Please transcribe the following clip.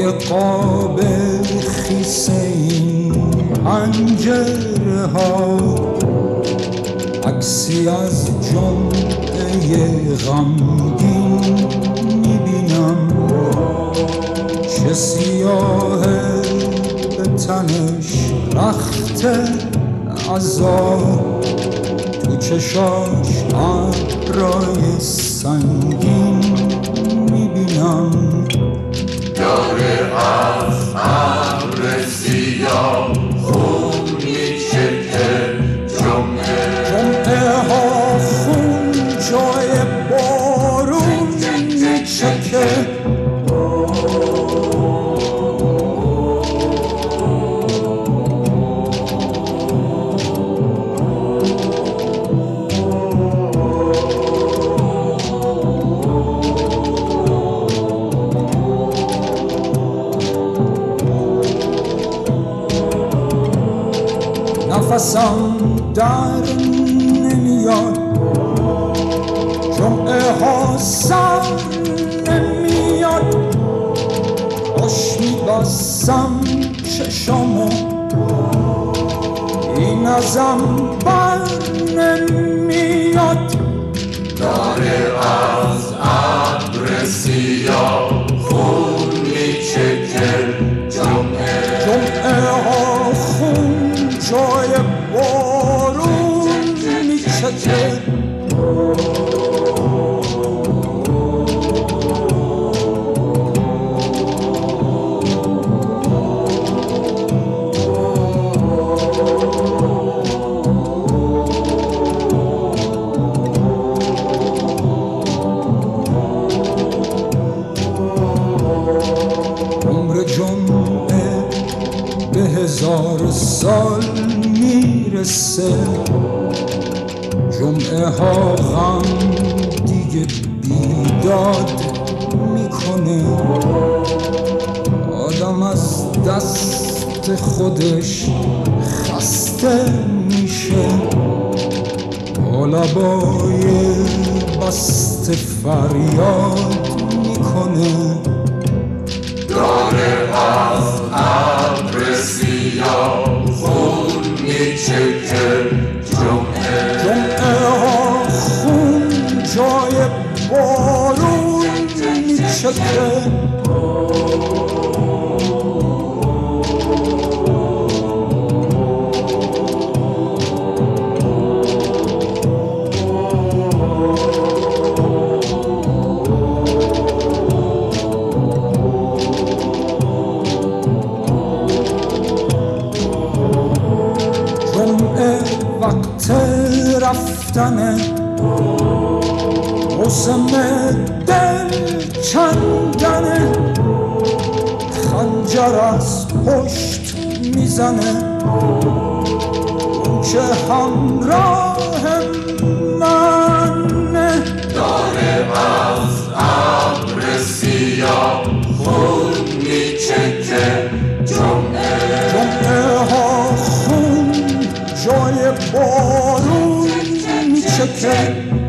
توی قاب خیسه این پنجره ها عکسی از جمعه غمگین میبینم، چه سیاهه به تنش رخت عذاب، تو چشاش ابرای سنگین میبینم. داره از ابر سیاه خون میچکه، جمعه ها خون جای بارون میچکه. نفسم در نمیاد، جمعه ها سر نمیاد، خوش میبستم چشامو این ازم بر نمیاد. داره از ابر سیاه خون میچکه، جمعه ها خون جای بارون میچکه. عمر جمعه به 1000 سال میرسه، جمعه ها غم دیگه بیداد میکنه، آدم از دست خودش خسته میشه، با لبای بسته فریاد میکنه. داره از ابر سیاه خون میچکه، جمعه ها خون جای بارون میچکه. وقت رفتنه، موسم دل کندنه، خنجر از پشت میزنه، اون که همراه منه. داره از ابر سیاه خون میچکه، جمعه ها خون جای بارون میچکه.